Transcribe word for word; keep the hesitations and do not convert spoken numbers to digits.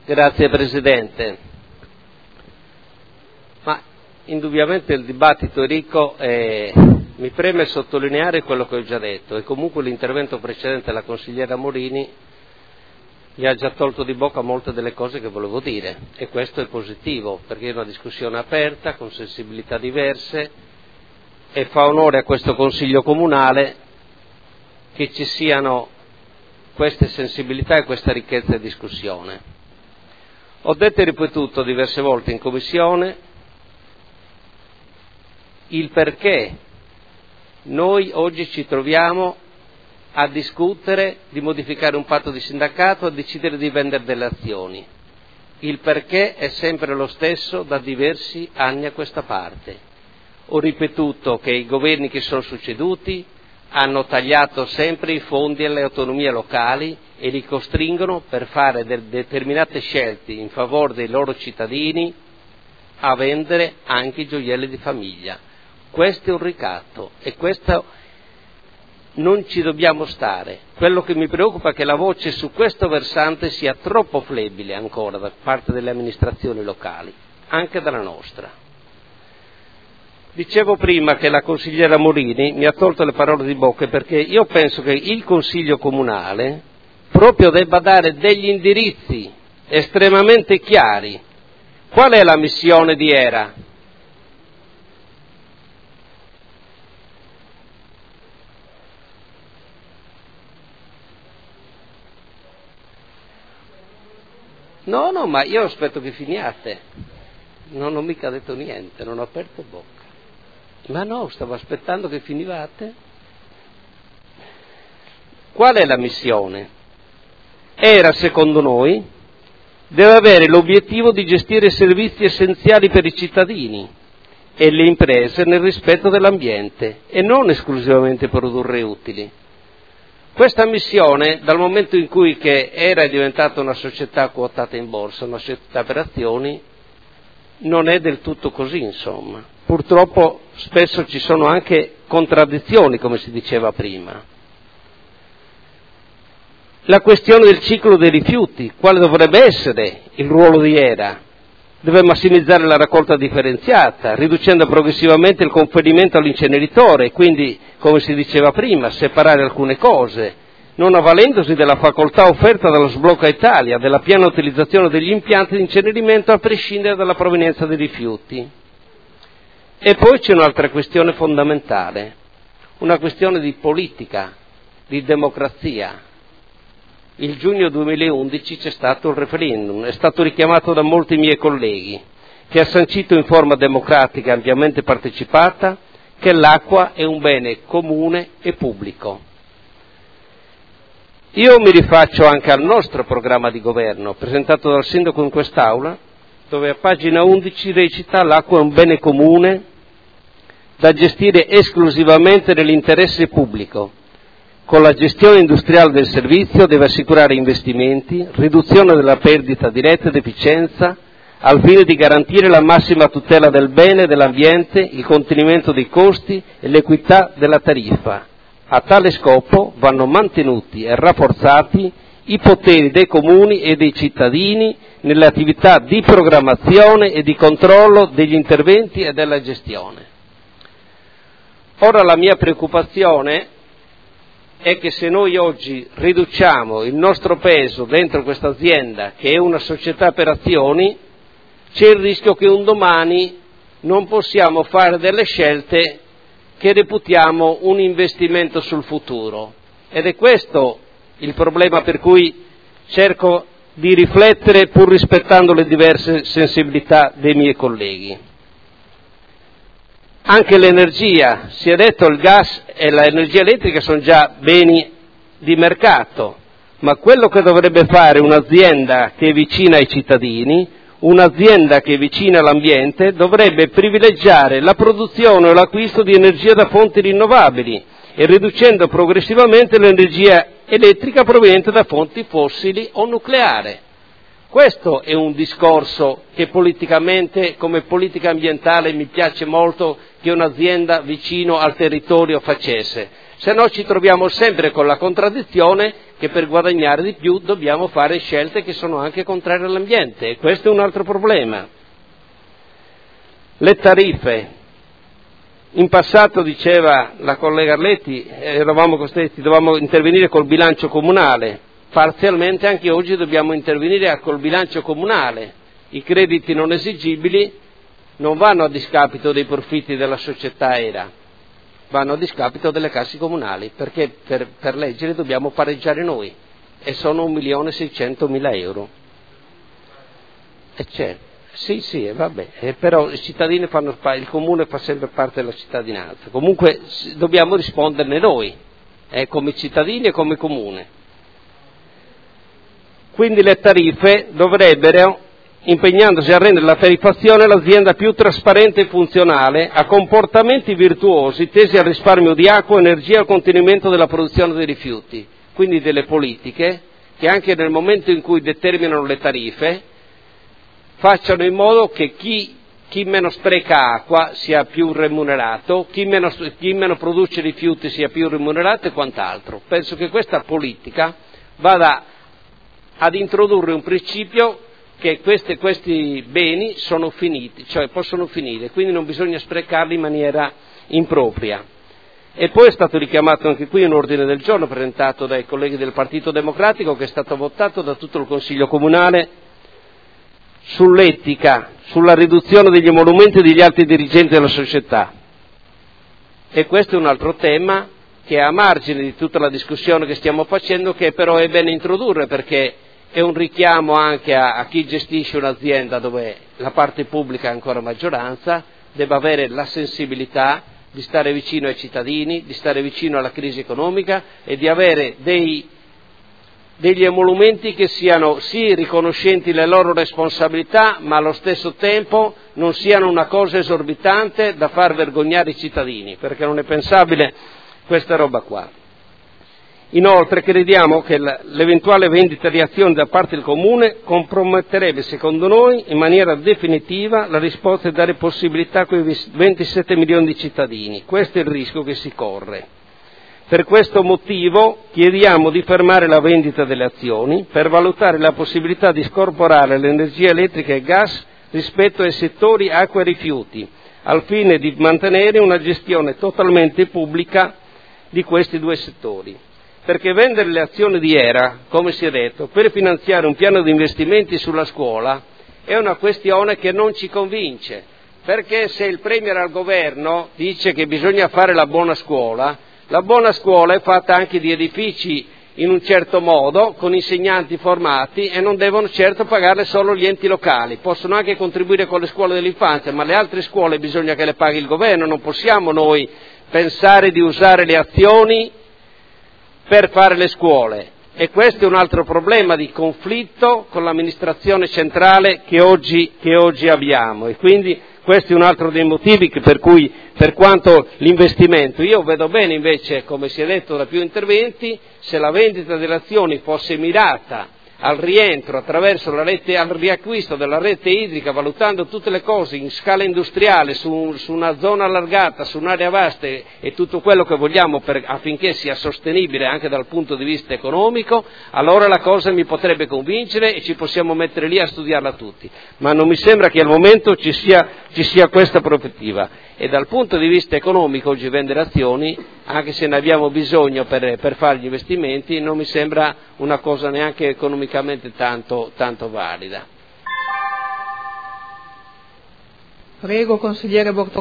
Grazie Presidente. Ma indubbiamente il dibattito è ricco e mi preme sottolineare quello che ho già detto e comunque l'intervento precedente della consigliera Morini mi ha già tolto di bocca molte delle cose che volevo dire e questo è positivo perché è una discussione aperta con sensibilità diverse e fa onore a questo Consiglio Comunale che ci siano queste sensibilità e questa ricchezza di discussione. Ho detto e ripetuto diverse volte in Commissione il perché noi oggi ci troviamo a discutere di modificare un patto di sindacato, a decidere di vendere delle azioni. Il perché è sempre lo stesso da diversi anni a questa parte. Ho ripetuto che i governi che sono succeduti hanno tagliato sempre i fondi alle autonomie locali e li costringono per fare de- determinate scelte in favore dei loro cittadini a vendere anche i gioielli di famiglia. Questo è un ricatto e questo non ci dobbiamo stare. Quello che mi preoccupa è che la voce su questo versante sia troppo flebile ancora da parte delle amministrazioni locali, anche dalla nostra. Dicevo prima che la consigliera Morini mi ha tolto le parole di bocca perché io penso che il Consiglio Comunale proprio debba dare degli indirizzi estremamente chiari. Qual è la missione di ERA? No, no, ma io aspetto che finiate. Non ho mica detto niente, non ho aperto bocca. Ma no, stavo aspettando che finivate. Qual è la missione? ERA, secondo noi, deve avere l'obiettivo di gestire servizi essenziali per i cittadini e le imprese nel rispetto dell'ambiente e non esclusivamente produrre utili. Questa missione, dal momento in cui che ERA è diventata una società quotata in borsa, una società per azioni, non è del tutto così, insomma. Purtroppo spesso ci sono anche contraddizioni, come si diceva prima. La questione del ciclo dei rifiuti, quale dovrebbe essere il ruolo di ERA? Deve massimizzare la raccolta differenziata, riducendo progressivamente il conferimento all'inceneritore, quindi, come si diceva prima, separare alcune cose, non avvalendosi della facoltà offerta dallo Sblocca Italia, della piena utilizzazione degli impianti di incenerimento a prescindere dalla provenienza dei rifiuti. E poi c'è un'altra questione fondamentale, una questione di politica, di democrazia. Il giugno duemilaundici c'è stato il referendum, è stato richiamato da molti miei colleghi, che ha sancito in forma democratica e ampiamente partecipata che l'acqua è un bene comune e pubblico. Io mi rifaccio anche al nostro programma di governo, presentato dal Sindaco in quest'Aula, dove a pagina undici recita: l'acqua è un bene comune da gestire esclusivamente nell'interesse pubblico. Con la gestione industriale del servizio deve assicurare investimenti, riduzione della perdita diretta ed efficienza, al fine di garantire la massima tutela del bene e dell'ambiente, il contenimento dei costi e l'equità della tariffa. A tale scopo vanno mantenuti e rafforzati i poteri dei comuni e dei cittadini nelle attività di programmazione e di controllo degli interventi e della gestione. Ora la mia preoccupazione è che se noi oggi riduciamo il nostro peso dentro questa azienda, che è una società per azioni, c'è il rischio che un domani non possiamo fare delle scelte che reputiamo un investimento sul futuro. Ed è questo il problema per cui cerco di riflettere pur rispettando le diverse sensibilità dei miei colleghi. Anche l'energia, si è detto, il gas e l'energia elettrica sono già beni di mercato, ma quello che dovrebbe fare un'azienda che è vicina ai cittadini, un'azienda che è vicina all'ambiente, dovrebbe privilegiare la produzione o l'acquisto di energia da fonti rinnovabili e riducendo progressivamente l'energia elettrica proveniente da fonti fossili o nucleare. Questo è un discorso che politicamente, come politica ambientale, mi piace molto che un'azienda vicino al territorio facesse. se no ci troviamo sempre con la contraddizione che per guadagnare di più dobbiamo fare scelte che sono anche contrarie all'ambiente, e questo è un altro problema. Le tariffe. In passato, diceva la collega Arletti, eravamo costretti, dovevamo intervenire col bilancio comunale, parzialmente anche oggi dobbiamo intervenire col bilancio comunale. I crediti non esigibili non vanno a discapito dei profitti della società E R A, vanno a discapito delle casse comunali, perché per, per legge le dobbiamo pareggiare noi, e sono un milione e seicentomila euro. E certo. Sì, sì, vabbè, eh, però i cittadini fanno, il comune fa sempre parte della cittadinanza, comunque dobbiamo risponderne noi, eh, come cittadini e come comune. Quindi le tariffe dovrebbero, impegnandosi a rendere la tariffazione l'azienda più trasparente e funzionale, a comportamenti virtuosi tesi al risparmio di acqua, energia e al contenimento della produzione dei rifiuti, quindi delle politiche che anche nel momento in cui determinano le tariffe facciano in modo che chi, chi meno spreca acqua sia più remunerato, chi meno, chi meno produce rifiuti sia più remunerato e quant'altro. Penso che questa politica vada ad introdurre un principio che queste, questi beni sono finiti, cioè possono finire, quindi non bisogna sprecarli in maniera impropria. E poi è stato richiamato anche qui un ordine del giorno presentato dai colleghi del Partito Democratico, che è stato votato da tutto il Consiglio Comunale, sull'etica, sulla riduzione degli emolumenti degli alti dirigenti della società. E questo è un altro tema che è a margine di tutta la discussione che stiamo facendo, che però è bene introdurre, perché è un richiamo anche a, a chi gestisce un'azienda dove la parte pubblica è ancora maggioranza, debba avere la sensibilità di stare vicino ai cittadini, di stare vicino alla crisi economica e di avere dei degli emolumenti che siano sì riconoscenti le loro responsabilità, ma allo stesso tempo non siano una cosa esorbitante da far vergognare i cittadini, perché non è pensabile questa roba qua. Inoltre crediamo che l'eventuale vendita di azioni da parte del Comune comprometterebbe, secondo noi, in maniera definitiva la risposta e dare possibilità a quei ventisette milioni di cittadini. Questo è il rischio che si corre. Per questo motivo chiediamo di fermare la vendita delle azioni per valutare la possibilità di scorporare l'energia elettrica e gas rispetto ai settori acqua e rifiuti, al fine di mantenere una gestione totalmente pubblica di questi due settori. Perché vendere le azioni di E R A, come si è detto, per finanziare un piano di investimenti sulla scuola è una questione che non ci convince, perché se il Premier al governo dice che bisogna fare la buona scuola, la buona scuola è fatta anche di edifici in un certo modo, con insegnanti formati, e non devono certo pagarle solo gli enti locali, possono anche contribuire con le scuole dell'infanzia, ma le altre scuole bisogna che le paghi il governo, non possiamo noi pensare di usare le azioni per fare le scuole. E questo è un altro problema di conflitto con l'amministrazione centrale che oggi, che oggi abbiamo, e quindi questo è un altro dei motivi che per cui, per quanto l'investimento, io vedo bene invece, come si è detto da più interventi, se la vendita delle azioni fosse mirata al rientro attraverso la rete, al riacquisto della rete idrica, valutando tutte le cose in scala industriale, su, su una zona allargata, su un'area vasta e, e tutto quello che vogliamo per, affinché sia sostenibile anche dal punto di vista economico, allora la cosa mi potrebbe convincere e ci possiamo mettere lì a studiarla tutti. Ma non mi sembra che al momento ci sia, ci sia questa prospettiva. E dal punto di vista economico oggi vendere azioni, anche se ne abbiamo bisogno per, per fare gli investimenti, non mi sembra una cosa neanche economicamente tanto, tanto valida. Prego, consigliere Bortolini.